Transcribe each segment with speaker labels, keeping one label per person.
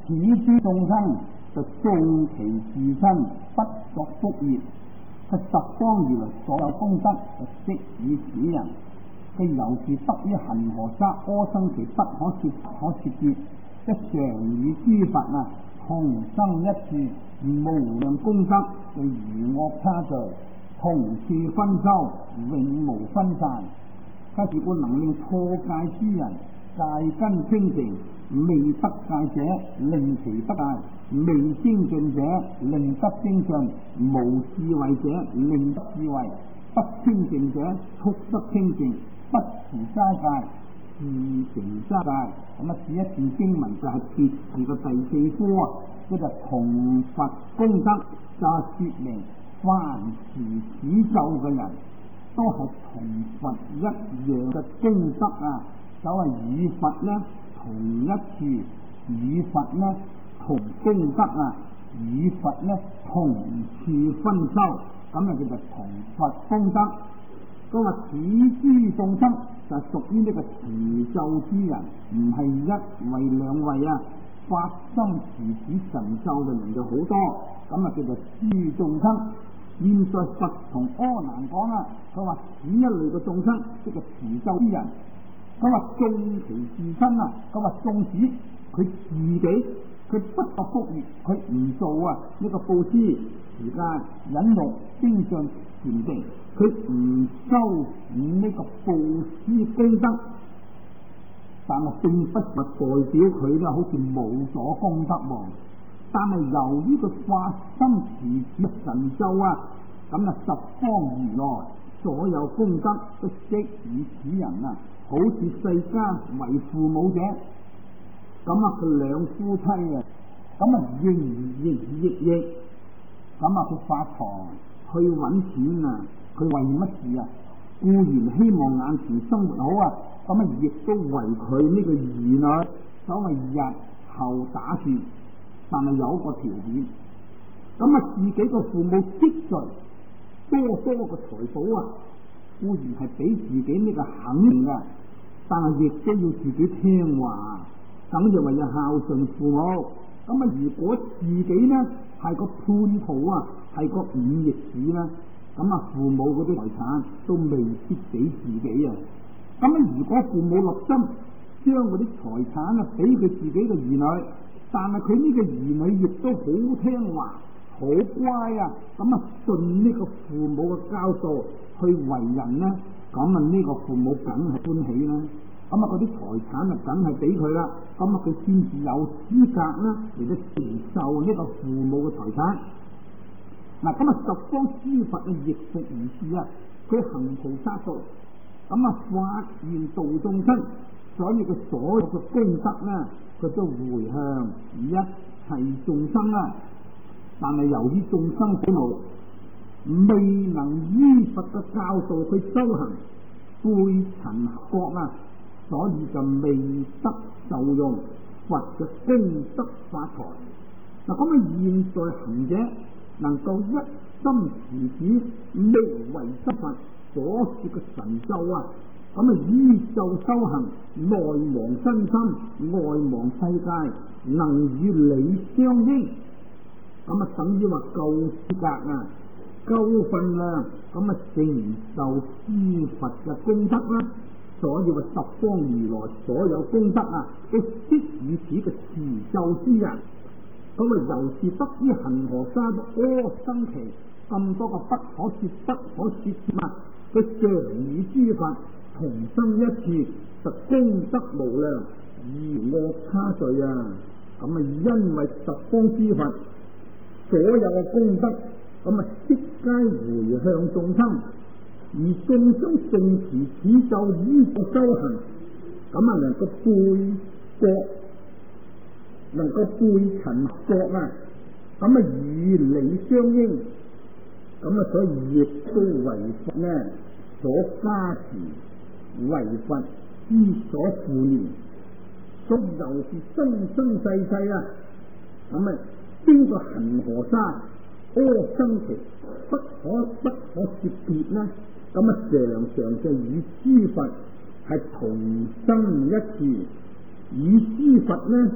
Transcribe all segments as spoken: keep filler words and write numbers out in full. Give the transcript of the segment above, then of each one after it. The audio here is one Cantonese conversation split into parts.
Speaker 1: 此諸眾生就縱其自身不作福業，佢十方如來所有功德就悉與此人。佢由是得於恒河沙阿僧祇不可說不可說劫，一常與諸佛啊同生一處，無量功德就如惡差序，同處分收，永無分散。他是故能令破戒諸人戒根清淨，未得戒者令其得戒，未精進者令得精進，無智慧者令得智慧，不清淨者速得清淨，不持齋戒自成齋戒。咁啊，此一段經文就係揭示個第四科啊，即係同佛功德，就係說明凡持此咒嘅人都係同佛一樣嘅功德啊，就係與佛呢同一處，與佛呢同功德啊，與佛呢同處分收，咁啊叫做同佛功德。佢話此諸眾生就係屬於呢個持咒之人，唔係一位兩位啊，發心持此神咒嘅人就好多，咁啊叫做諸眾生。現在佛同阿難講啊，佢話此一類嘅眾生即係持咒之人，佢話縱其自身啊，佢話縱使佢自己佢不作福業，佢唔做啊呢、這個布施、持戒、忍辱、精進、禪定，佢唔修呢個布施功德，但係並不係代表佢咧好似冇咗功德喎。但係由於佢發心持此神咒啊，咁啊十方如來所有功德都悉與此人啊，好似世間為父母者，咁啊佢兩夫妻啊，咁啊營營役役，咁啊佢發財去揾錢啊，佢為乜事啊？固然希望眼前生活好啊，咁啊亦都為佢呢個兒女所謂日後打算。但係有一個條件，咁啊自己個父母積聚多多個財寶啊，固然係俾自己呢個肯定嘅，但係亦都要自己聽話，咁就為咗孝順父母。咁啊如果自己呢係個叛徒啊，係個忤逆子啦，咁啊父母嗰啲財產都未必俾自己啊。咁啊如果父母落心將嗰啲財產啊俾佢自己嘅兒女，但係佢呢個兒女亦都好聽話好乖啊，咁啊順呢個父母嘅教導去為人呢，咁啊呢個父母梗係歡喜啦，咁啊嗰啲財產啊梗係俾佢啦，咁啊佢先至有資格啦嚟到承受呢個父母嘅財產。嗱，咁啊十方諸佛嘅亦復如是啊，佢行菩薩道，咁啊發願度眾生，所以佢所有嘅功德咧，佢都回向一切眾生啦。但係由於眾生苦惱，未能依佛嘅教導去修行，背塵覺啊，所以就未得受用佛嘅功德發財。嗱，咁啊現在行者能夠一心持此無為之佛所說嘅神咒啊，咁啊依咒修行，內忘身心，外忘世界，能與理相應，咁啊等於話夠資格啊，夠份量，咁啊承受諸佛嘅功德啦。所以話十方如來所有功德啊，都悉與此嘅持咒之人。咁啊由是得於恒河沙阿僧祇咁多個不可說不可說物，佢常與諸佛同生一處，就功德無量，如惡差序啊！咁啊因為十方諸佛所有嘅功德，咁啊悉皆回向眾生，而眾生誦持此咒依個修行，咁啊能夠背覺，能夠背塵覺啊，咁啊與理相應，咁啊所以亦都為佛呢所加持，為佛之所護念，所以又是生生世世啊，咁啊經過恒河沙阿僧祇不可不可說別呢，咁啊常常就與諸佛係同生一處，與諸佛呢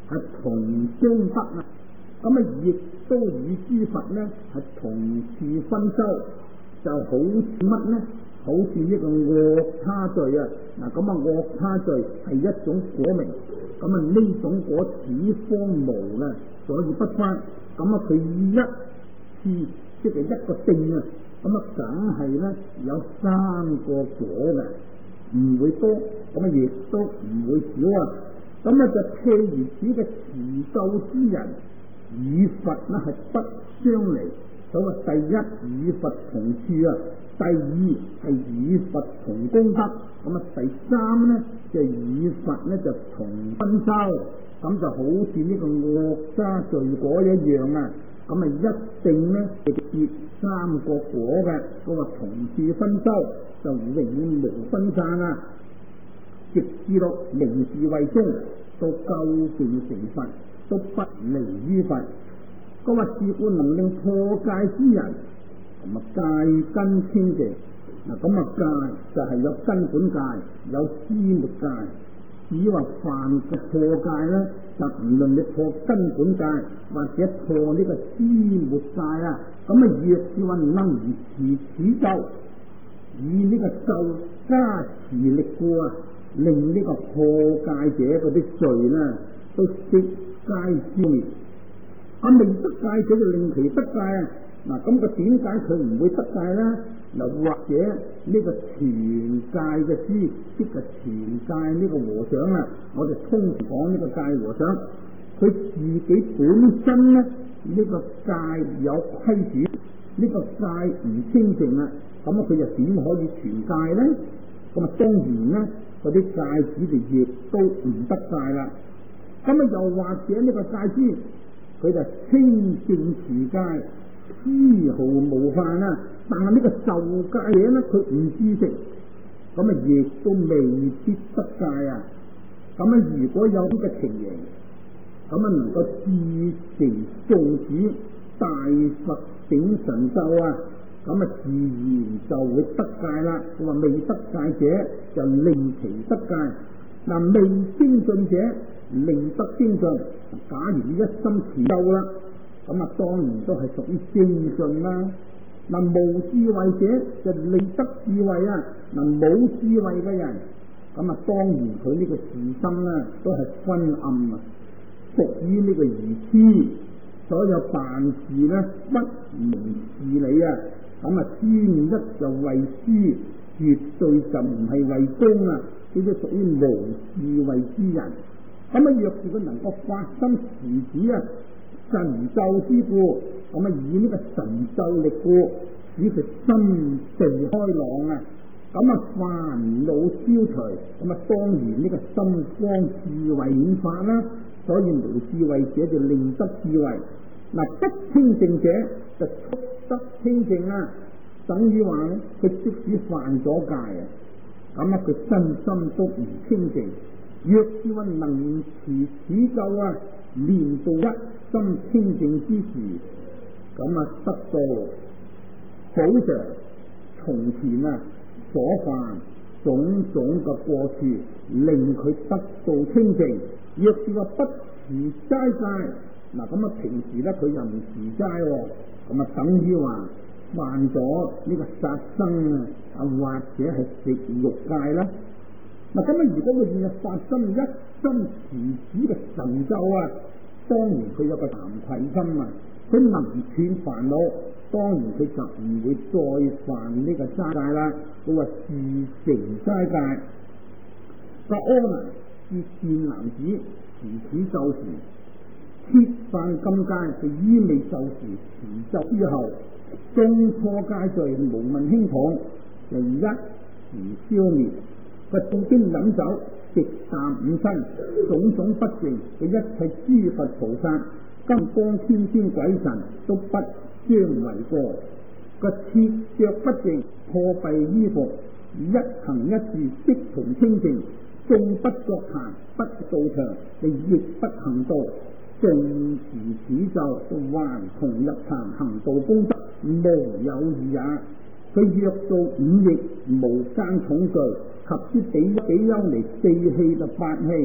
Speaker 1: 係同功德啊，咁啊亦都與諸佛呢係同時分修，就好似乜呢？好似呢個惡他罪啊！嗱，咁啊惡他罪係一種果名，咁啊呢種果此方無啊，所以不翻。咁啊佢一次即係一個定啊，咁啊梗係咧有三個果嘅，唔會多，咁啊亦都唔會少啊。咁啊就譬如此嘅持咒之人，與佛呢係不相離。所謂第一與佛同處啊，第二係與佛同功德，咁啊第三呢就與佛呢就同分修，咁就好似呢個惡他罪果一樣啊。咁啊一定呢就結三個果嘅，嗰個同處分修就永無分散啊，直至到明智慧中到究竟成佛，都不離於佛。嗰個自故能令破戒之人，咁啊戒根清淨。嗱，咁啊戒就係有根本戒，有枝末戒。至於話犯嘅破戒咧，就唔論你破根本戒或者破呢個枝末戒啊，咁啊若是話能如持此咒，以呢個咒加持力故啊，令呢個破戒者嗰啲罪咧都悉皆消滅。啊未得戒者就令其得戒啊！嗱，咁個點解佢唔會得戒咧？嗱，或者呢個傳戒嘅師，即係傳戒呢個和尚啊，我哋通常講呢個戒和尚，佢自己本身咧呢、這個戒有規矩，呢、這個戒唔清淨啊，咁啊佢又點可以傳戒咧？咁啊當然咧，嗰啲戒子就亦都唔得戒啦。咁啊又或者呢個戒師，佢就清淨持戒，絲毫無犯啊！但係呢個受戒嘢咧，佢唔知識，咁啊亦都未必得戒啊！咁啊，如果有呢個情形，咁啊能夠自成眾子大佛頂神咒啊，咁啊自然就會得戒啦。佢話未得戒者就令其得戒，嗱未精進者令得精進。假如一心持咒啦，咁啊當然都係屬於精進啦。嗱無智慧者就令得智慧啊，嗱冇智慧嘅人，咁啊當然佢呢個自心咧都係昏暗啊，屬於呢個愚痴，所有辦事咧不明事理啊，咁啊專一就為私，絕對就唔係為公啊，呢啲屬於無智慧之人。咁啊，若是佢能夠發心持止啊神咒之故，咁啊以呢個神咒力故，使佢心地開朗啊，咁啊煩惱消除，咁啊當然呢個心光智慧顯發啦。所以無智慧者就令得智慧，嗱不清淨者就速得清淨啊。等於話咧，佢即使犯咗戒啊，咁啊佢身心都唔清淨。若是話能持此咒啊，念到一心清淨之時，咁啊得到補償從前啊所犯種種嘅過處，令佢得到清淨。若是話不持齋戒，嗱咁啊平時咧佢又唔持齋，咁啊等於話犯咗呢個殺生啊，或者係食肉戒啦。嗱咁啊，如果佢現日發心一心持止嘅神咒啊，當然佢有個慚愧心啊，佢能斷煩惱，當然佢就唔會再犯呢個齋戒啦。佢話自成齋戒。個阿難是善男子，持此咒時，切犯禁戒，就依未受時持咒之後，中破戒罪無問輕重，就一時消滅。佢誦經飲酒，食啖五辛，種種不淨嘅一切諸佛菩薩、金剛天天鬼神都不相違過。個切着不淨，破蔽衣服，一行一字即同清淨，縱不作壇，不道場，就亦不行道。縱持此咒，就還同入壇行道功德，無有異也。佢若做五逆無間重罪，及之比比丘尼四氣就八氣，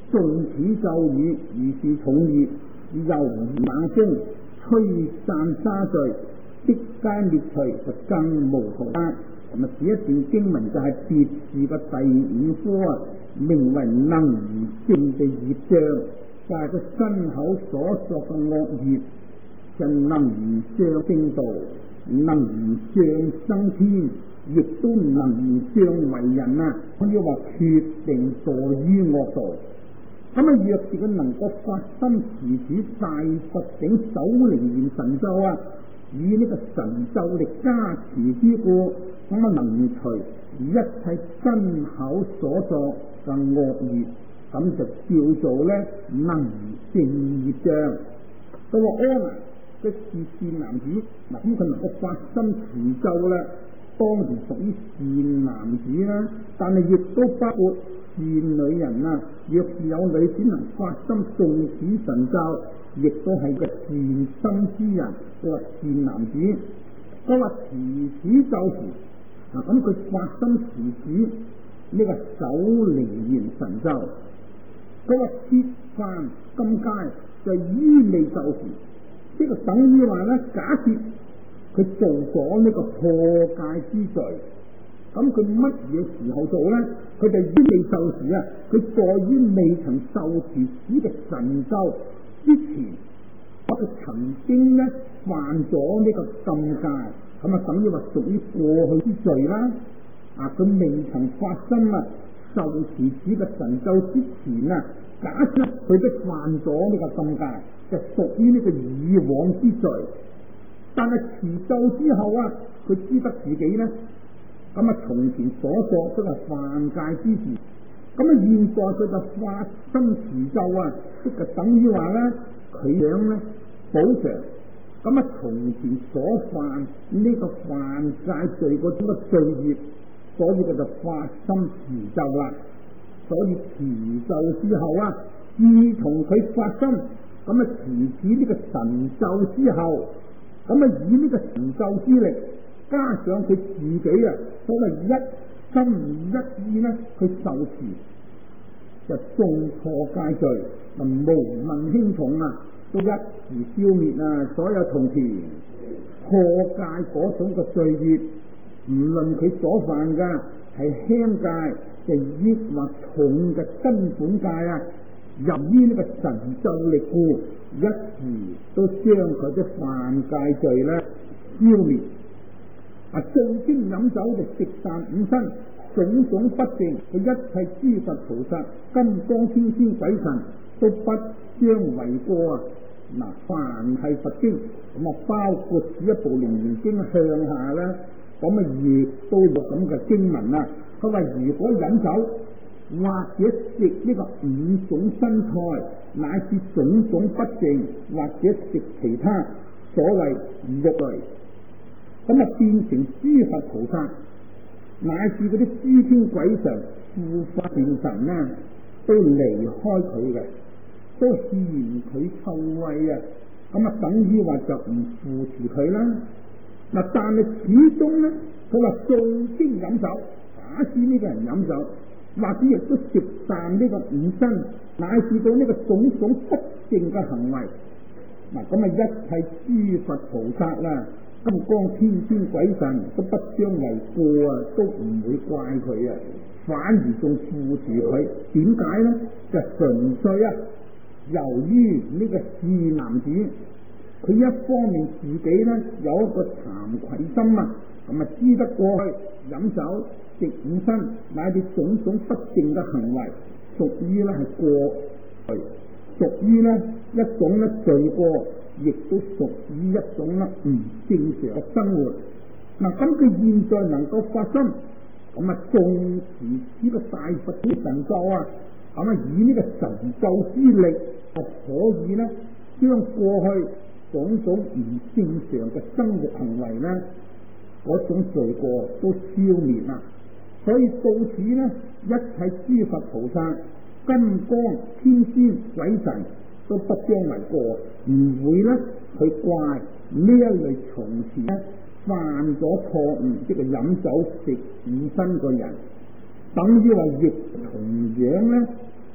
Speaker 1: 誦此咒語，如是重熱，猶如冷風吹散沙聚，即皆滅除，就更無途啦。咁啊，呢一段經文就係別字嘅第五科啊，名為能如正嘅業障，就係個身口所作嘅惡業，就能如障正道，能如障生天，亦都能如障為人啊！可以話決定墮於惡道。咁啊，若是佢能夠發心持此大佛頂首楞嚴神咒啊，以呢個神咒力加持之故，咁啊能除一切身口所作嘅惡業，咁就叫做咧能正業障。到話阿難即是善男子，嗱咁佢能夠發心持咒咧，當然屬於善男子啦。但係亦都包括善女人啊，若是有女子能發心誦此神咒，亦都係個善心之人，佢話善男子。佢話持此咒時，嗱咁佢發心持此呢個首楞嚴神咒，佢話切犯禁戒就依理咒時，呢、這個等於話咧，假設佢做咗呢個破戒之罪，咁佢乜嘢時候做咧？佢就依理咒時啊，佢在於未曾受持此嘅神咒之前，佢曾經咧犯咗呢個禁戒，咁啊等於話屬於過去之罪啦。啊，佢未曾發心啊受持此嘅神咒之前啊，假設佢都犯咗呢個禁戒，就屬於呢個以往之罪。但係持咒之後啊，佢知得自己咧，咁啊從前所作都係犯戒之事，咁啊現在佢就發心持咒啊，即係等於話咧佢想咧補償，咁啊從前所犯呢個犯戒罪嗰種嘅罪業，所以佢就發心持咒啦。所以持咒之後啊，自從佢發心咁啊持此呢個神咒之後，咁啊以呢個神咒之力，加上佢自己啊所謂一心一意咧去受持，就眾破戒罪，就無問輕重啊，都一時消滅啊所有從前破戒嗰種嘅罪業，唔論佢所犯嘅係輕戒定抑或重嘅根本戒啊，由於呢個神咒力故，一時都將佢啲犯戒罪咧消滅。啊，誦經飲酒就食散五身，種種不淨，佢一切諸佛菩薩、金剛天天鬼神都不將為過啊！嗱，凡係佛經咁啊，包括此一部《楞嚴經》向下啦，咁啊亦都有咁嘅經文啊。佢話如果飲酒或者食呢個五種新菜，乃至種種不淨，或者食其他所謂肉類，咁啊變成諸佛菩薩，乃至嗰啲諸天鬼神、護法聖神啊，都離開佢嘅，都嫌佢臭味啊，咁啊等於話就唔扶持佢啦。嗱，但係始終咧，佢話誦經飲酒，假使呢個人飲酒，或者亦都食啖呢個五辛，乃至到呢個種種不淨嘅行為，嗱咁啊一切諸佛菩薩啦、金剛天天鬼神都不將為過啊，都唔會怪佢啊，反而仲扶持佢。點解咧？就純粹啊，由於呢個善男子，佢一方面自己咧有一個慚愧心啊，咁啊知得過去飲酒食五辛乃至種種不正嘅行為，屬於咧係過去，屬於咧一種咧罪過，亦都屬於一種咧唔正常嘅生活。嗱，咁佢現在能夠發生，咁啊誦持呢個大佛嘅神咒啊，咁啊以呢個神咒之力，就可以咧將過去種種唔正常嘅生活行為咧，嗰種罪過都消滅啦。所以到此呢，一切諸佛菩薩、金剛天仙鬼神都不將為過，唔會咧去怪呢一類從前咧犯咗錯誤，即係飲酒食五辛個人，等於話亦同樣咧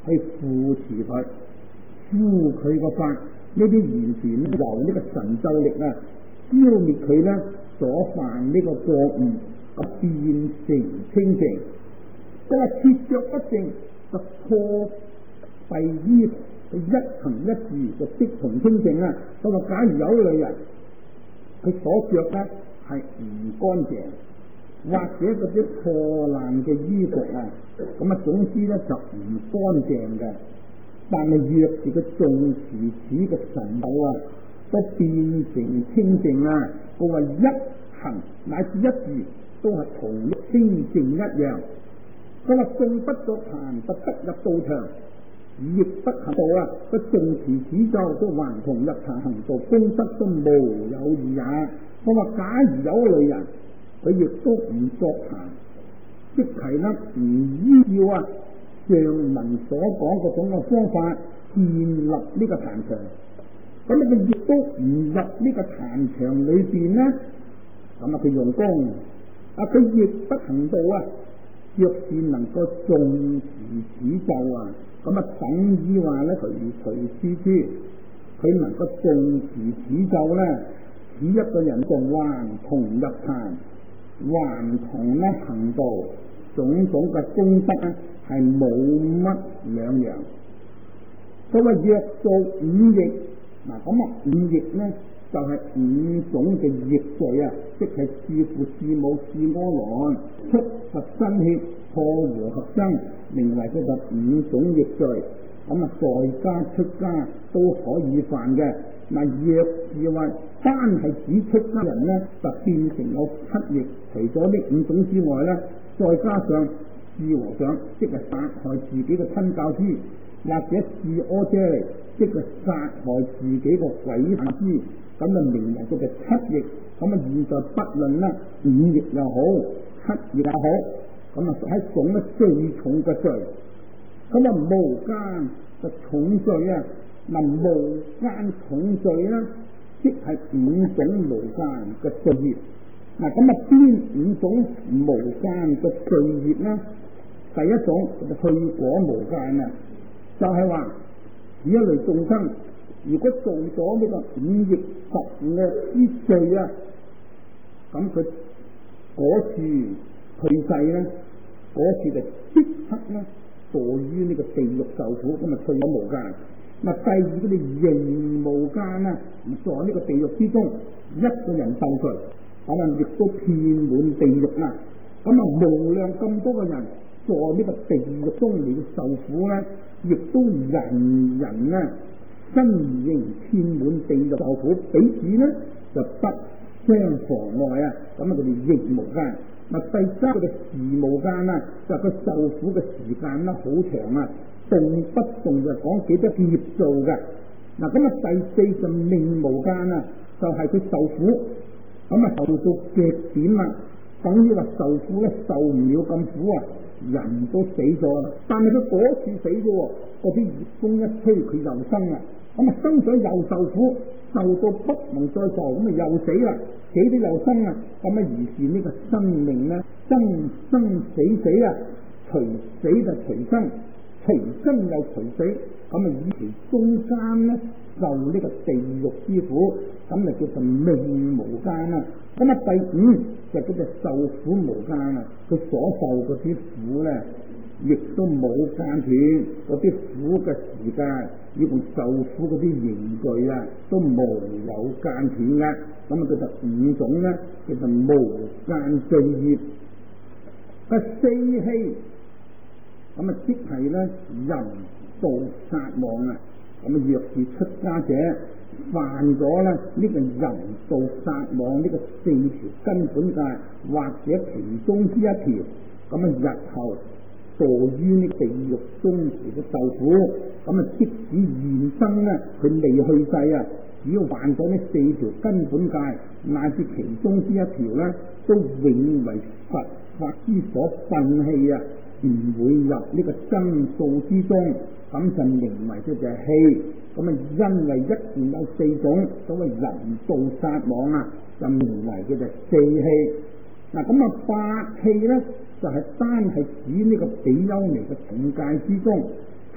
Speaker 1: 去扶持佢，呼佢個法，呢啲完全由呢個神咒力啊，消滅佢咧所犯呢個過誤，咁變成清淨。即係切腳不正，就破弊依佢一行一字就即同清淨啊！咁話假如有類人，佢所着咧係唔乾淨，或者嗰啲破爛嘅衣服啊，咁啊總之咧就唔乾淨嘅。但係若是佢重持此嘅神道啊，都變成清淨啊！佢話一行乃至一字都係同清淨一樣。佢話縱不作壇，就得入道場，亦不行道啊！佢重持此咒都還同入壇行道，功德都無有異也。我話假如有類人，佢亦都唔作壇，即係咧唔依照啊上文所講嗰種嘅方法建立呢個壇場，咁啊佢亦都唔入呢個壇場裏邊咧，咁啊佢用功，啊佢亦不行道啊，若是能夠重持此咒啊，咁啊等於話咧隨隨處處，佢能夠重持此咒咧，此一個人仲還同入壇，還同咧行道，種種嘅功德咧係冇乜兩樣。佢話若做五逆，嗱咁啊五逆咧就係、是、五種嘅逆罪啊，即係弒父、弒母、弒阿郎、觸佛身血、破和合僧，名為佢就五種逆罪。咁啊在家出家都可以犯嘅。嗱若是話單係指出家人咧，就變成有七逆。除咗呢五種之外咧，再加上弒和尚，即係殺害自己嘅親教師，或者弒阿闍梨，即係殺害自己嘅鬼犯師，咁就名為佢嘅七逆。咁啊現在不論啦，五逆又好，七逆又好，咁啊喺總咧最重嘅罪。咁啊無間就重罪啊！嗱無間重罪啦，即係五種無間嘅罪業。嗱咁啊邊五種無間嘅罪業咧？第一種就去果無間啊，就係話此一類眾生，如果做咗呢個五逆十惡之罪啊，咁佢嗰次去世咧，嗰次就即刻咧墮於呢個地獄受苦，咁啊去果無間。嗱第二佢哋刑無間啊，在呢個地獄之中，一個人受罪，咁啊亦都遍滿地獄啦。咁啊無量咁多個人在呢個地獄中嚟受苦咧，亦都人人咧身形遍滿地獄受苦，彼此咧就不相妨礙啊。咁啊佢哋刑無間。嗱第三佢哋時無間啊，就佢、是、受苦嘅時間咧好長啊。動不動就講幾多業做嘅。嗱咁啊第四就命無間啊，就係、是、佢受苦，咁啊受到極點啦，等於話受苦咧受唔了咁苦啊，人都死咗啦。但係佢嗰次死咗，嗰啲熱風一吹佢又生啦，咁啊生咗又受苦，受到不能再受，咁啊又死啦，死咗又生啦，咁啊於是呢個生命咧生生死死啊，隨死就隨生。隨生又隨死，咁啊以其中間咧受呢個地獄之苦，咁就叫做命無間啦。咁啊第五就叫做受苦無間啦。佢所受嗰啲苦咧，亦都冇間斷，嗰啲苦嘅時間，以及受苦嗰啲刑具啊，都無有間斷嘅。咁啊叫做五種咧，叫做無間罪業。第四氣。咁啊，即係咧淫盜殺妄啊！咁啊，若是出家者犯咗咧呢個淫盜殺妄呢個四條根本戒，或者其中之一條，咁啊日後墮於呢地獄中嚟嘅受苦。咁啊，即使現生咧佢未去世啊，只要犯咗呢四條根本戒，乃至其中之一條咧，都永為佛法之所擯棄啊！唔會入呢個僧數之中，咁就名為佢就係氣。咁啊，因為一共有四種所謂淫盜殺妄啊，就名為佢就四氣。嗱，咁啊八氣咧就係、是、單係指呢個比丘尼嘅五戒之中，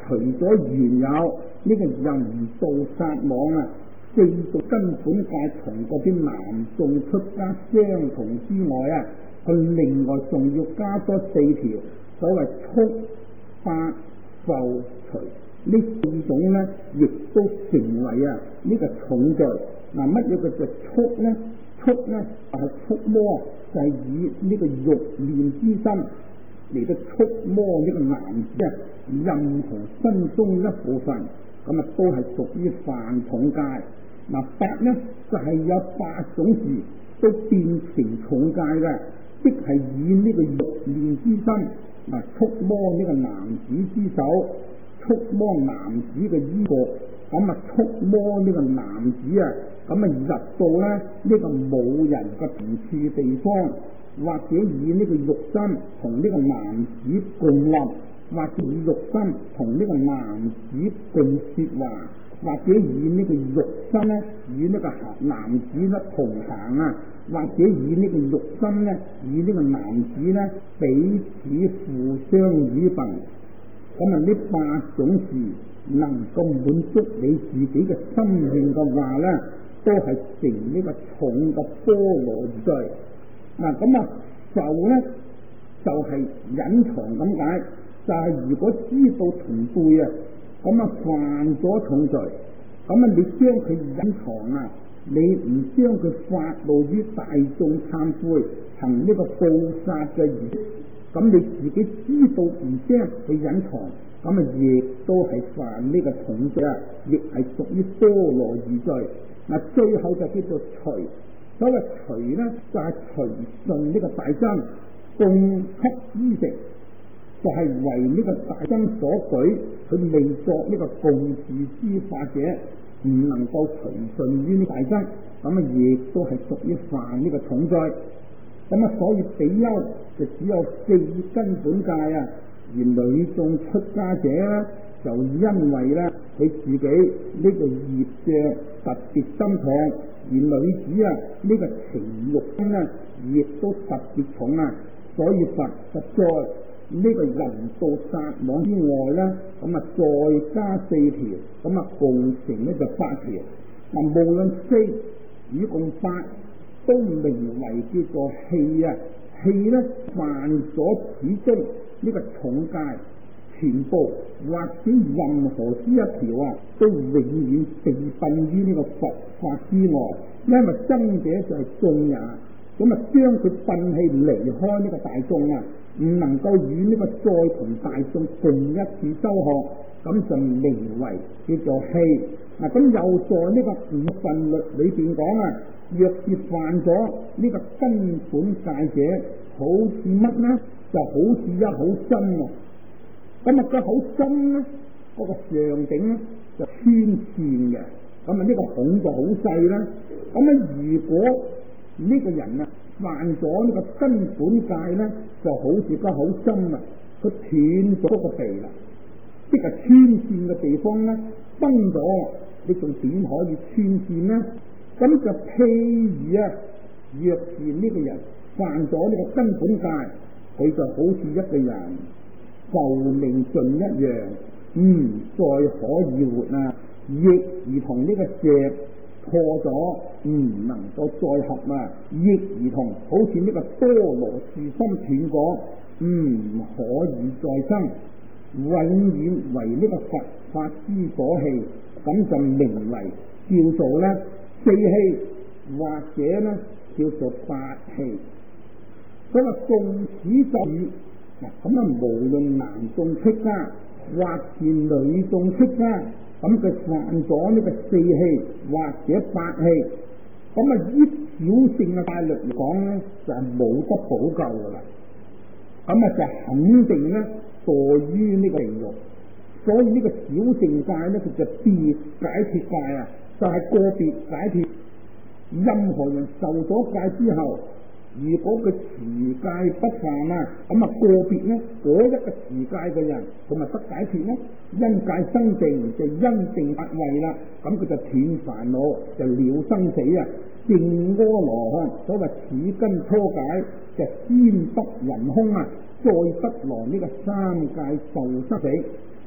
Speaker 1: 除咗原有呢個淫盜殺妄啊四毒根本界同嗰啲男眾出家相同之外啊，佢另外仲要加多四條所謂觸法受除呢四種咧，亦都成為啊呢、這個重罪。嗱，乜嘢叫做觸咧？觸咧就係觸摸，就係、是、以呢個欲念之心嚟到觸摸呢個男子啊，任何身中一部分，咁啊都係屬於犯重戒。嗱，八咧就係、是、有八種事都變成重戒嘅，即係以呢個欲念之心嗱觸摸呢個男子之手，觸摸男子嘅衣服，咁啊觸摸呢個男子啊，咁啊入到咧呢、這個冇人嘅同處地方，或者以呢個肉身同呢個男子共立，或者以肉身同呢個男子共說話，或者以呢個肉身咧與呢個男子咧同行啊，或者以呢個肉身咧與呢個男子咧彼此互相依憑。咁啊呢八種事能夠滿足你自己嘅心願嘅話咧，都係成呢個重嘅菠蘿罪。嗱，咁啊受咧就係、是、隱藏咁解，就係、是、如果知道同輩啊，咁啊犯咗重罪，咁啊你將佢隱藏啊，你唔將佢發露於大眾懺悔，行呢個報殺嘅儀式，咁你自己知道唔將佢隱藏，咁啊亦都係犯呢個重罪啊，亦係屬於菠蘿二罪。嗱，最後就叫做隨。所謂隨咧，就係、是、隨順呢個大僧供給衣食，就係、是、為呢個大僧所舉，佢未作呢個共事之法者，唔能夠隨順於呢大僧，咁啊亦都係屬於犯呢個重罪。咁啊，所以比丘就只有四根本戒啊，而女眾出家者咧，就因為咧佢自己呢個業障特別深重，而女子啊呢、這個情欲心咧亦都特別重啊，所以佛實在呢個淫盜殺妄之外咧，咁啊再加四條，咁啊共成呢就八條。嗱，無論四與共八都名為叫做器啊，器咧犯咗始終呢個重戒，全部或者任何之一條啊，都永遠被擯於呢個佛法之外，因為僧者就係眾也，咁啊將佢擯棄離開呢個大眾啊，唔能夠與呢個再同大眾共一次修學，咁就名為叫做器。嗱，咁又在呢個五分律裏邊講啊，若是犯咗呢個根本戒者，好似乜呢？就好似一口針啊！咁啊，個口針咧，嗰、那個上頂咧就穿線嘅，咁啊呢個孔就好細啦。咁啊，如果呢個人啊犯咗呢個根本戒咧，就好似個口針啊，佢斷咗個鼻啦，即係穿線嘅地方咧崩咗，你仲點可以穿線呢？咁就譬如啊，若是呢個人犯咗呢個根本戒，佢就好似一個人壽命盡一樣，嗯，再可以活啊，亦如同呢個石破咗，唔能夠再合啊，亦如同好似呢個多羅樹心斷咗，唔可以再生，永遠為呢個佛法之所棄，咁就名為叫做咧四器，或者咧叫做八器。所以共此咒語。嗱，咁啊，無論男眾出家或是女眾出家，咁佢犯咗呢個四器或者八器，咁啊依小乘嘅戒律嚟講咧，就係、是、冇得補救噶啦。咁啊就肯定咧墮於呢個地獄。所以呢個小乘戒咧，佢就別解脱戒啊，就係、是、個別解脱。任何人受咗戒之後，如果佢持戒不犯啊，咁啊個別咧嗰一個持戒嘅人，佢咪得解脱咧？因戒生定就因定發慧啦，咁佢就斷煩惱，就了生死啊！正阿羅漢所謂此根初解，就先得人空啊，再得來呢個三界受生死。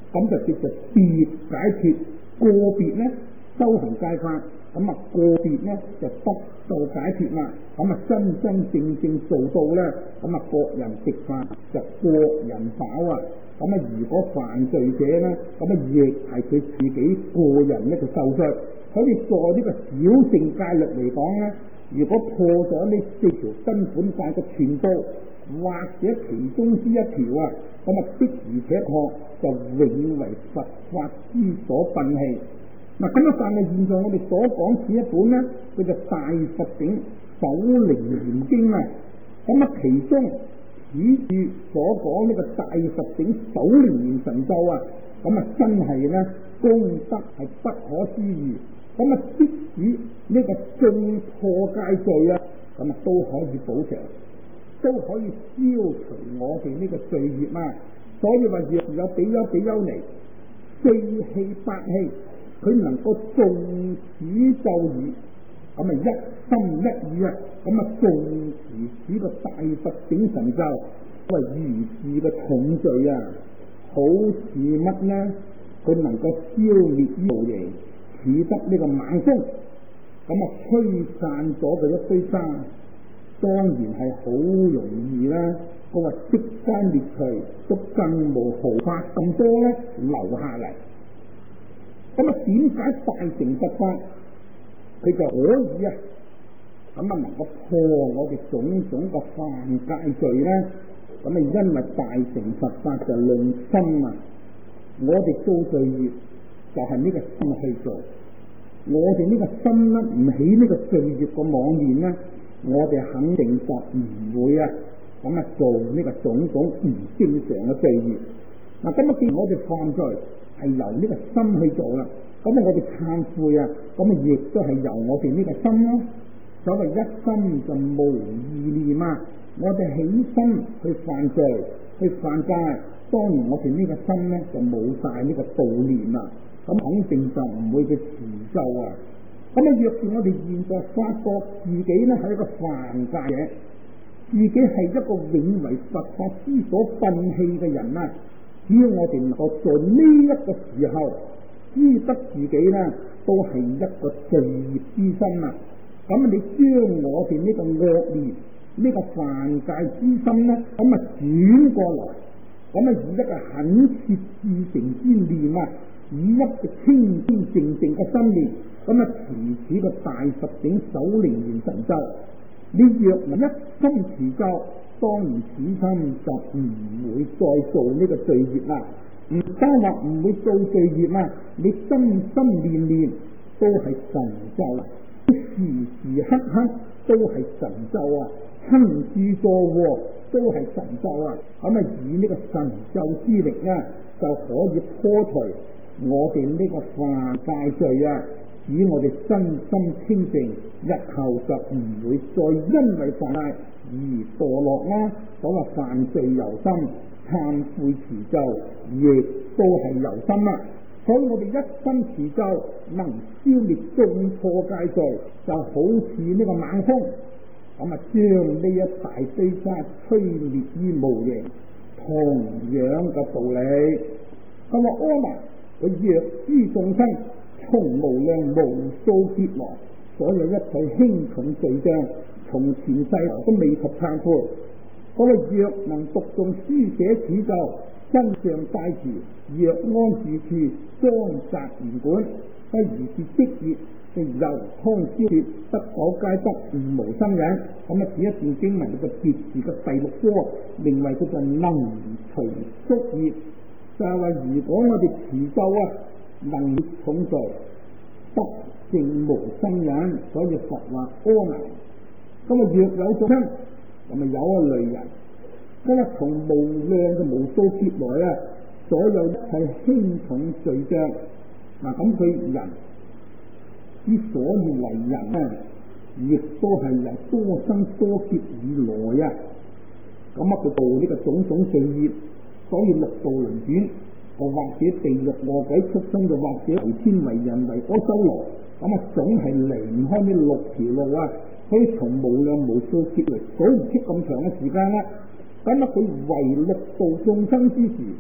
Speaker 1: 咁就叫做別解脫。個別咧修行戒法，咁啊個別咧就得到解脫啦。咁啊真真正正做到咧，咁啊各人食飯就各人飽啊。咁啊如果犯罪者咧，咁啊亦係佢自己個人咧就受罪。所以在呢個小乘戒律嚟講咧，如果破咗呢四條根本戒嘅全部，或者其中之一條啊，咁啊的而且確就永為佛法之所擯棄。嗱咁啊，但係現在我哋所講此一本咧，叫做《大佛頂首楞嚴經》啊。咁啊，其中此處所講呢個大佛頂首楞嚴神咒啊，咁啊真係咧功德係不可思議。咁啊，即使呢個眾破戒罪啊，咁啊都可以補償，都可以消除我哋呢個罪孽啊。所以話若有比丘比丘尼四氣八氣，佢能夠誦此咒語，咁啊一心一意啊，咁啊誦持此個大佛頂神咒，喂如是嘅重罪啊，好似乜呢？佢能夠消滅無形，似得呢個猛風，咁啊吹散咗佢一堆沙，當然係好容易啦。佢話即間滅除，都更無毫髮咁多咧留下嚟。咁啊點解大乘佛法佢就可以啊？咁啊能夠破我哋種種嘅犯戒罪咧？咁啊因為大乘佛法就論心啊，我哋做罪業就係呢個心去做。我哋呢個心咧唔起呢個罪業個妄念咧，我哋肯定就唔會啊咁啊做呢個種種唔正常嘅罪業。嗱，咁啊既然我哋犯罪係由呢個心去做啦，咁啊我哋懺悔啊，咁啊亦都係由我哋呢個心咯。所謂一心就無意念啊，我哋起心去犯罪去犯戒，當然我哋呢個心咧就冇晒呢個道念啦。咁肯定就唔會去持咒啊！咁啊，若是我哋現在發覺自己咧係一個犯戒者，自己係一個永為佛法之所擯棄嘅人啊，只要我哋能夠在呢一個時候知得自己咧都係一個罪業之心啊，咁你將我哋呢個惡念、呢個犯戒之心咧，咁啊轉過來，咁啊以一個懇切至誠之念啊，以一個清清靜靜嘅心念，咁啊持此個大佛頂首楞嚴神咒。你若能一心持咒，當然此心就唔會再做呢個罪業啦。唔單話唔會做罪業啊，你心心念念都係神咒啦，時時刻刻都係神咒啊，親自做喎都係神咒啊。咁啊以呢個神咒之力咧，就可以破除我哋呢個犯戒罪啊，使我哋身心清淨，日後就唔會再因為犯戒而墮落啦。所謂犯罪由心，懺悔持咒亦都係由心啦。所以我哋一心持咒，能消滅眾破戒罪，就好似呢個猛風，咁啊將呢一大堆沙吹滅於無形，同樣嘅道理。咁啊阿難佢若知眾生從無量無數劫來，所有一切輕重罪障，從前世都未及懺悔。嗰個若能讀誦書寫此咒，身上帶持，若安住處，裝澤嚴管，不如是職業嘅油湯消滅，得果皆得無心忍。咁啊，此一段經文嘅結字嘅第六科，名為叫做能除宿業。就係話，如果我哋持咒啊，能滅重罪，得證無心忍，所以佛話阿難。咁啊，若有眾生，咁啊有一類人，咁啊從無量嘅無數劫來啊，所有一切輕重罪障，嗱咁佢人之所以為人啊，亦都係由多生多劫以來啊，咁啊佢做呢個種種罪業。所以六道輪轉，又或者地獄餓鬼畜生，又或者為天為人為阿修羅，咁啊總係離唔開呢六條路啊。所以從無量無數劫嚟數唔出咁長嘅時間啦。咁啊佢為六道眾生之時，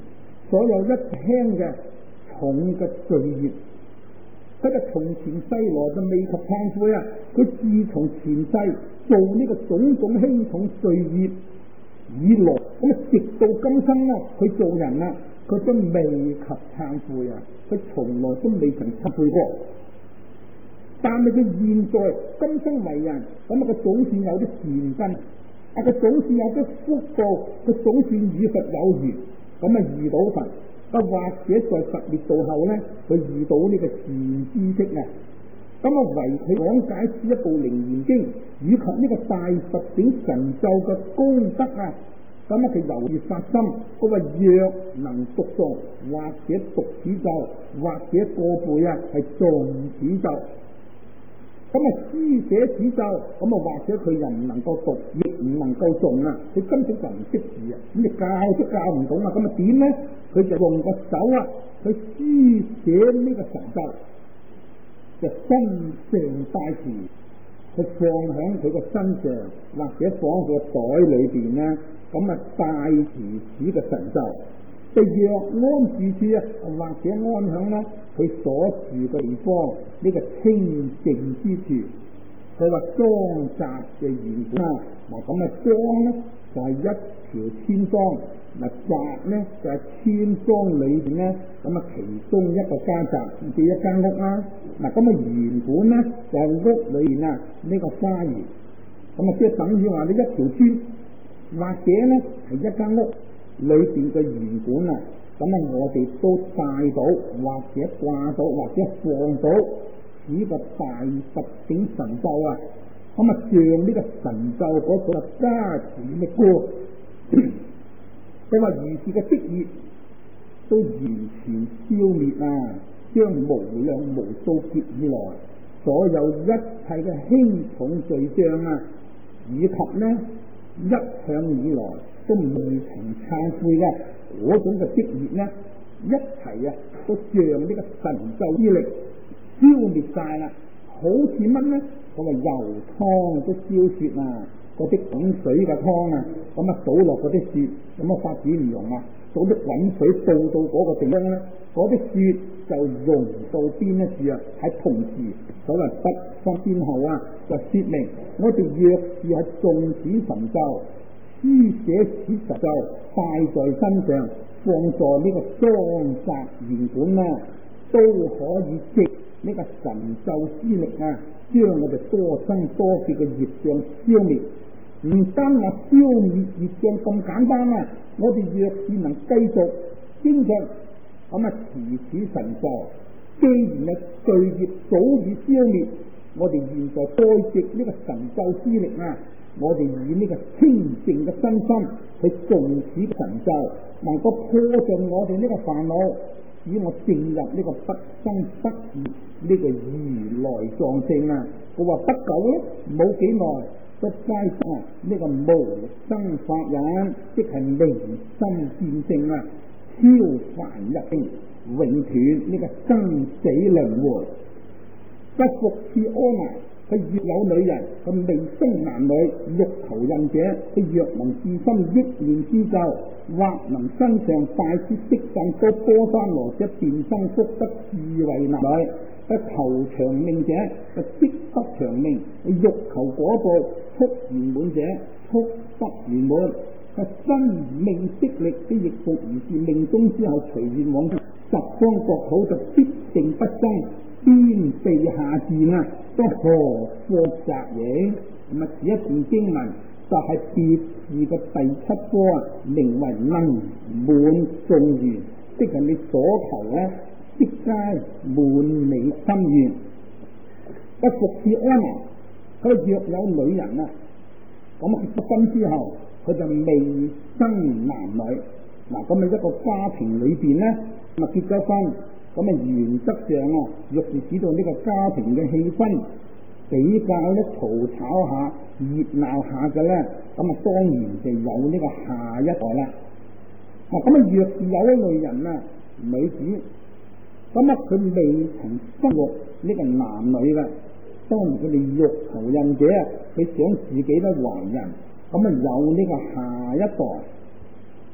Speaker 1: 所有一輕嘅重嘅罪孽。佢就從前世來就未及懺悔啊！佢自從前世做呢個種種輕重罪孽以來，咁啊直到今生啊，佢做人啊，佢都未及懺悔啊！佢從來都未曾懺悔過。但係佢現在今生為人，咁啊佢總算有啲善根，啊佢總算有啲福報，佢總算與佛有緣，咁啊遇到佛。啊，或者在十滅道後咧，佢遇到呢個善知識啊，咁啊為佢講解呢一部《楞嚴經》以及呢個大佛頂神咒嘅功德啊，咁啊佢由於發心，佢話若能讀誦或者讀此咒，或者過背啊係誦此咒，咁啊書寫此咒，咁啊或者佢人唔能夠讀，亦唔能夠誦啊，佢根本就唔識字啊，咁你教都教唔到啊，咁啊點咧？佢就用個手啊，去書寫呢個神咒，就身上帶住，佢放喺佢個身上，或者放喺佢個袋裏邊咧，咁啊帶住此個神咒，就若安住處啊，或者安響咧佢所住嘅地方呢、這個清淨之處。佢話莊匝嘅原本啊，嗱咁啊莊咧就係、是、一條村莊。嗱，匝咧就係村莊裏邊咧，咁啊其中一個家宅嘅一間屋啦。嗱，咁啊原本咧就係、是、屋裏邊啊呢個花園，咁啊即係等於話呢一條村，或者咧係一間屋裏邊嘅原本啊，咁啊我哋都帶到，或者掛到，或者放到呢個大佛頂神咒啊，咁啊像呢個神咒嗰個加持力歌。佢話如是嘅職業都完全消滅啊，將無量無數劫以來所有一切嘅輕重罪障啊，以及呢一向以來都未曾懺悔嘅嗰種嘅職業呢，一齊啊都像呢個神咒之力消滅晒啦，好似乜呢？佢話油湯都消雪啊！嗰啲滾水嘅湯啊，咁啊倒落嗰啲雪，咁啊發展唔溶啊，倒啲滾水倒到嗰個地方咧，嗰啲雪就溶到邊一處啊？喺同時，所謂不分先後啊，就説明我哋若是係誦此神咒、書寫此神咒，帶在身上，放在呢個莊匝原本啊，都可以藉呢個神咒之力啊，將我哋多生多劫嘅業障消滅。唔單話消滅業障咁簡單啊！我哋若是能繼續堅持咁啊持此神咒，既然嘅罪業早已消滅，我哋現在再藉呢個神咒之力啊，我哋以呢個清淨嘅身心去誦此神咒，能夠破盡我哋呢個煩惱，使我進入呢個不生不滅呢個如來藏性啊！佢話不久咧，冇幾耐。得齋啊！呢、這個無生法忍，即係明心見性啊，超凡入定，永斷呢個生死輪迴。不復次阿難，佢若有女人，佢未生男女，欲求孕者，佢若能自心憶念之咒，或能身上帶出色振多波山羅者變生福德智慧男女。不求長命者，就即得長命；欲求果報速圓滿者，速得圓滿。佢身命色力啲亦復如是，命中之後隨願往生，十方國土就必定不生，天地下賤啊，都何福澤影。咁啊，此一段經文就係別字嘅第七科啊，名為能滿眾願，即係你所求咧。即皆滿你心願。不復次阿難，佢若有女人啊，咁結咗婚之後，佢就未生男女。嗱，咁啊一個家庭裏邊咧，咁啊結咗婚，咁啊原則上啊，若是指到呢個家庭嘅氣氛比較咧嘈吵下、熱鬧下嘅咧，咁啊當然就有呢個下一代啦。嗱，咁啊若是有一類人啊，女子。咁啊，佢未曾生育呢個男女嘅，當然佢哋欲求孕者啊，佢想自己都懷孕，咁啊有呢個下一代。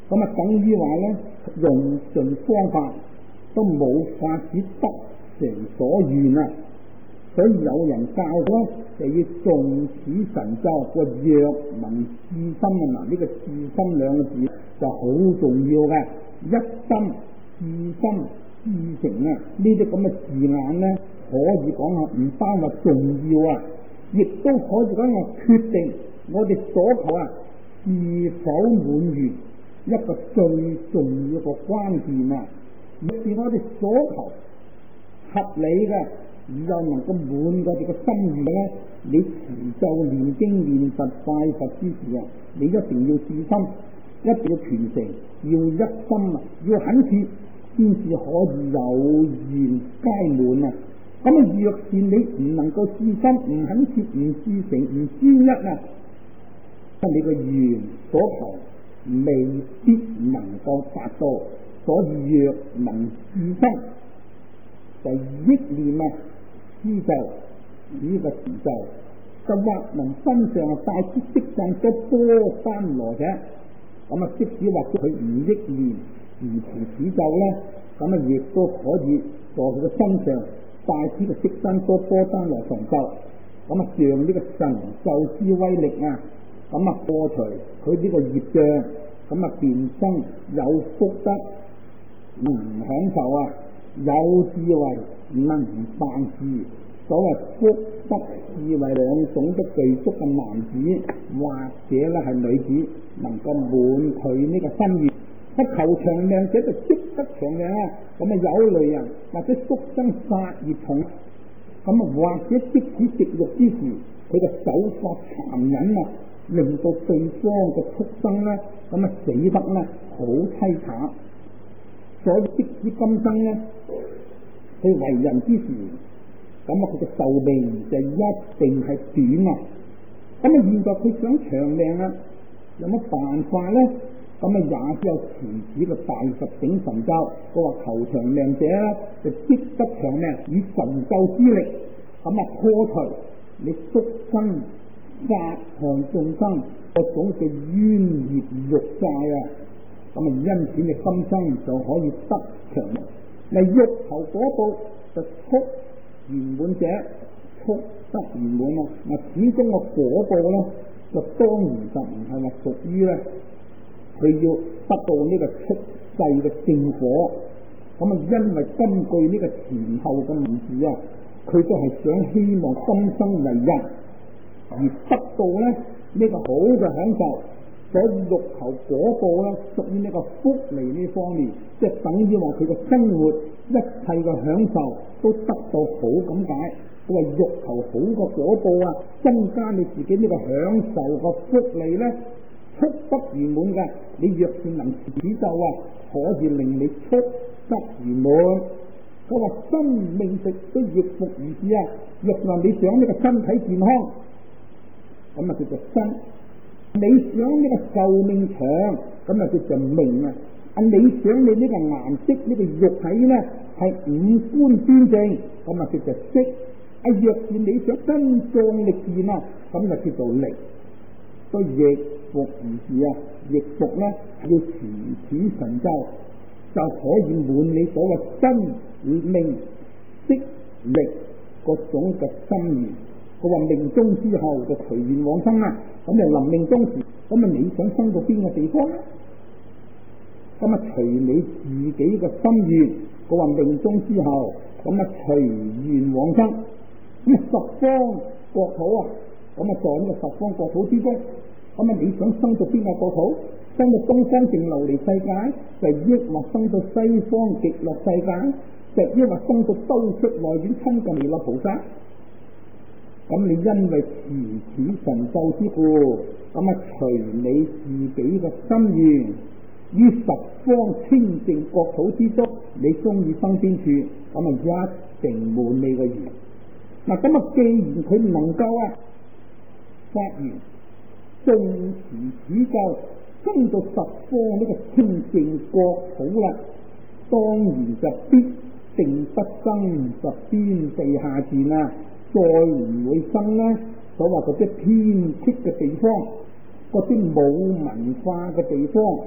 Speaker 1: 咁啊等於話咧用盡方法都冇法子得成所願啊！所以有人教咧就要重此神咒個若能至心啊！嗱，呢個至心兩個字就好重要嘅，一心至心至誠啊！呢啲咁嘅字眼咧，可以講下唔單話重要啊，亦都可以講話決定我哋所求啊是否滿願一個最重要個關鍵啊！若是我哋所求合理嘅，而又能夠滿我哋嘅心意咧，你持咒念經念佛拜佛之時啊，你一定要至心，一定要虔誠，要一心啊，要懇切，先至可以有緣皆滿啊！咁啊，若是你唔能夠至心，唔懇切，唔至誠，唔專一啊，你個緣所求未必能夠達到。所以若能至心，就憶念啊施咒呢個持咒，就或能身上帶出色相多波丹羅嘅。咁啊，即使或者佢唔憶念而持此咒咧，咁啊亦都可以在佢嘅身上帶出個色相多波丹羅神咒。咁啊，像呢個神咒之威力啊，咁啊破除佢呢個業障，咁啊變生有福德。能享受啊，有智慧能辦事。所謂福德智慧兩種都具足嘅男子或者咧係女子，能夠滿佢呢個心願。不求長命者就即得長命啊！咁啊有類人或者畜生殺業重，咁啊或者即使食肉之時，佢嘅手法殘忍啊，令到對方嘅畜生咧，咁啊死得咧好淒慘。所以即使今生咧，佢為人之時，咁啊佢嘅壽命就一定係短啊！咁啊現在佢想長命啊，有乜辦法咧？咁啊也只有持子嘅大佛頂神咒，佢話求長命者咧就即得長命，以神咒之力，咁啊破除你畜生殺害眾生各種嘅冤孽獄債啊！咁啊，因此你今生就可以得長命。嚟欲求果報就速圓滿者，速得圓滿啊！嗱，始終個果報咧，就當然就唔係話屬於咧，佢要得到呢個出世嘅正果。咁啊，因為根據呢個前後嘅文字啊，佢都係想希望今生為人而得到咧呢、這個好嘅享受。所以欲求果報咧，屬於呢個福利呢方面，即係等於話佢嘅生活一切嘅享受都得到好咁解。佢話欲求好嘅果報啊，增加你自己呢個享受嘅福利咧，速得圓滿嘅。你若是能持咒啊，可以令你速得圓滿。佢話生命值都亦復如是啊。若話你想呢個身體健康，咁啊叫做身。你想呢個壽命長，咁啊叫做命啊！啊，你想你呢個顏色呢、呢個肉體咧係五官端正，咁啊叫做色。啊，若是你想身壯力健啊，咁就叫做力。都亦復如是啊！亦復咧要持此神咒，就可以滿你所謂身命色力各種嘅心願。佢話命終之後就隨緣往生啦，咁就臨命終時，咁啊你想生到邊個地方咧？咁啊隨你自己嘅心願。佢話命終之後，咁啊隨緣往生。咁啊十方國土啊，咁啊在呢個十方國土之中，咁啊你想生到邊個國土？生到東方淨琉璃世界，就抑或生到西方極樂世界，就抑或生到兜率內院親近彌勒菩薩？咁你因為持此神咒之故，咁啊隨你自己嘅心願，於十方清淨國土之中，你中意生邊處，咁啊一定滿你嘅願。嗱，咁啊既然佢能夠啊發願，重持此咒，升到十方呢個清淨國土啦，當然就必定不生十邊地下賤啊！再唔會生咧，所謂嗰啲偏僻嘅地方，嗰啲冇文化嘅地方，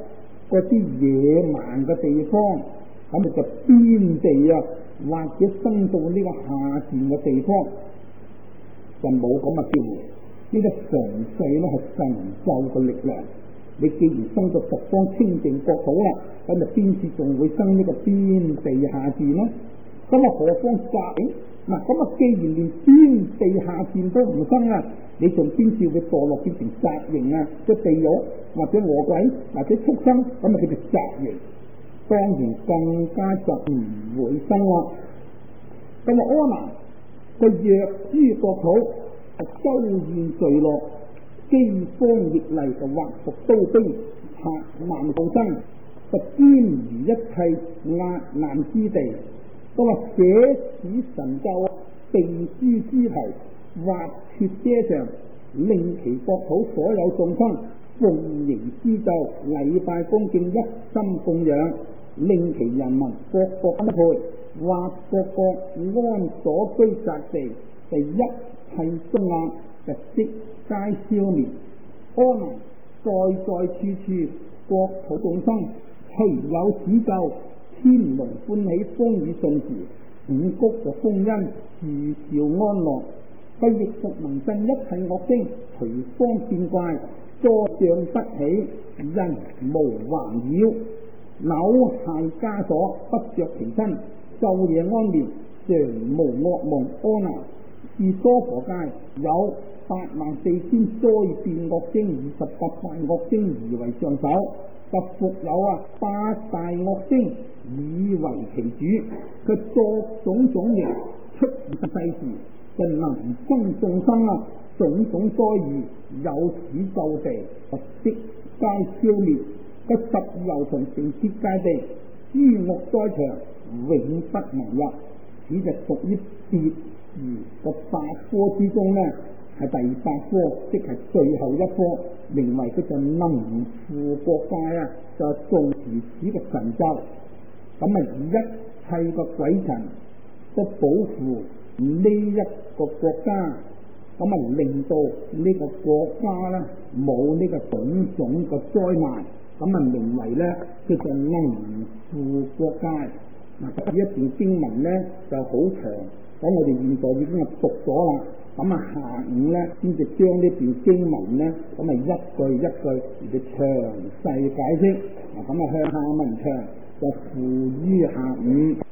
Speaker 1: 嗰啲野蠻嘅地方，咁咪就邊地啊，或者生到呢個下賤嘅地方，就冇咁嘅機會。呢、這個純粹咧係神咒嘅力量。你既然生到十方清淨國土啦，咁就邊處仲會生呢個邊地下賤呢？咁啊，何況雜嗱？咁啊，既然連邊地下賤都唔生啊，你仲邊處會墮落變成雜形啊？即係地獄或者餓鬼或者畜生，咁啊叫做雜形，當然更加就唔會生啦。咁啊，阿難個弱諸國土係周現墜落，饑荒逆厲就劃服刀兵，賊難逃生，就堅如一切壓難之地。都話寫此神咒，定諸支提，劃脱遮障，令其國土所有眾生奉迎施咒，禮拜恭敬，一心供養，令其人民各國分配，或各國安所居宅地，第一切中壓就即皆消滅。阿難在在處處國土眾生，隨有此咒，天龍歡喜，風雨順時，五穀就豐欣，住兆安樂。佢亦復能震一切惡精，隨方變怪，災障不起，人無環繞，扭械枷鎖，不着其身，晝夜安眠，常無惡夢。阿難是娑婆界有八萬四千災變惡精，二十八大惡精而為上首，特復有啊八大惡精以為其主。佢作種種形出現世時，就能生眾生啊，種種災遇有此咒地，就即皆消滅。佢十二由從成設界地，諸惡災場永不能入。此就屬於別如個八科之中呢，係第八科，即係最後一科，名為佢就能付國界啊，就重視此嘅神咒。咁啊，以一切個鬼神都保護呢一個國家，咁啊令到呢個國家咧冇呢個種種嘅災難，咁啊名為咧叫做能付國界。嗱，呢一段經文咧就好長，咁我哋現在已經係讀咗啦。咁啊，下午咧先至將呢段經文咧，咁啊一句一句而嘅詳細解釋。嗱，咁啊向下文長就付於下午。